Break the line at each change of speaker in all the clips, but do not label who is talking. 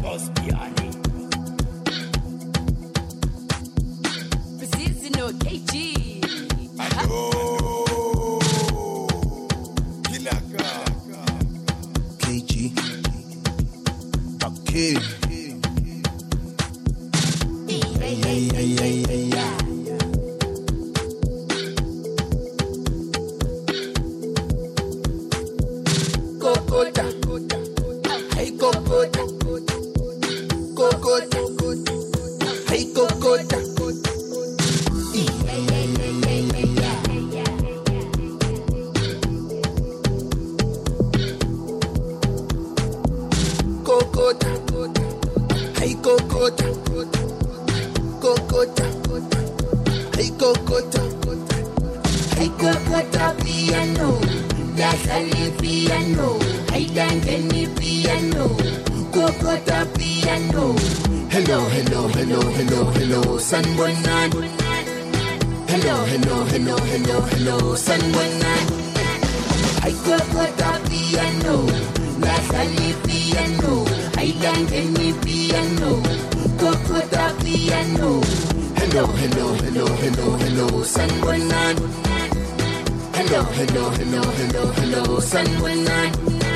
Ospiani.
Precision no KG.
Hello. Kilaka.
KG. Okay.
Kokota. Hey Kokota. Kokota. Hey Kokota. Kokota. Hey Kokota. Kokota. Hey Kokota. Hey Kokota piano. Lazali piano. Hey Dangani piano. Kokota piano. Hello, hello, hello, hello, hello, Sanbonan. Hello, hello, hello, hello, hello, Sanbonan. Hey Kokota piano. Lazali piano. Hey Dangani piano. Kokota piano. Hello, hello, hello, hello, hello, Sanbonan. Hello, hello, hello, hello, hello, Sanbonan.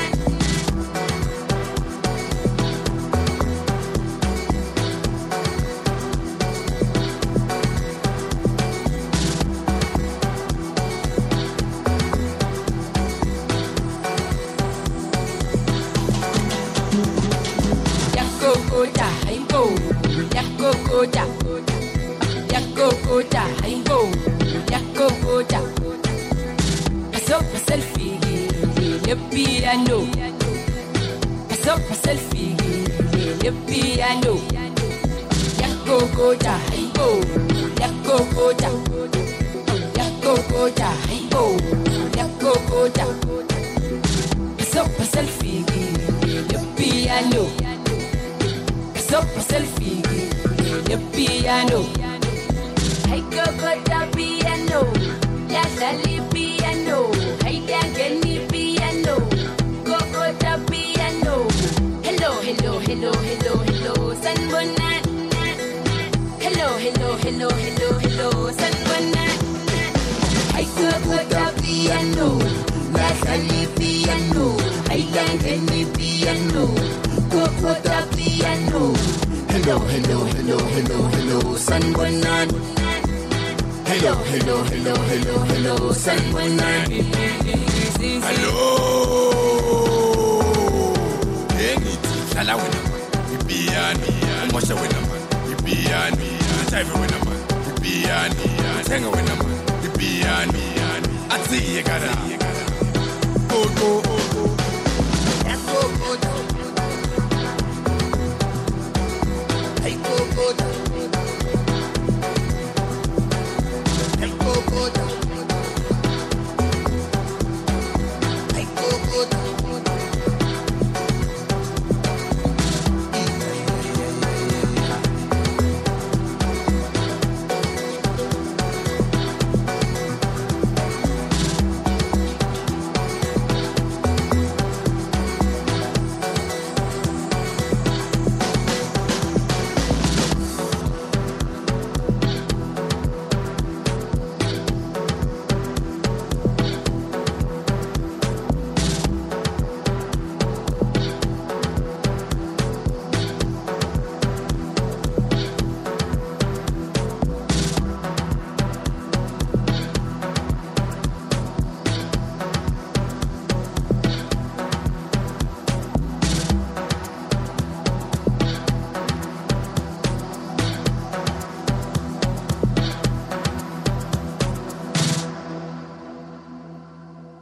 Yakokota, hey go. Yakokota. Yakokota, hey go. Yakokota. Paso pa selfie, le piano. Paso pa selfie, le piano. Yakokota, hey go. Yakokota. Yakokota, hey go. Yakokota. Paso pa selfie, le piano. Paso pa selfie, le piano. Hey Kokota piano. Lazali piano. Hey Dangani piano. Kokota piano. Hello, hello, hello, hello, hello, Sanbonan. Hello, hello, hello, hello, hello, Sanbonan. Hey Kokota piano. Lazali piano. Hey Dangani piano. Kokota piano. Hello, hello, hello, hello, hello, Sanbonan. Hello, hello, hello, hello, hello, Sanbonan.
Hello. Anything. Shala wena man. Ipiani. Umosha wena man. Ipiani. Ataive wena man. Ipiani. Tenga wena man. Ipiani. Atsiye gara. Go go go go.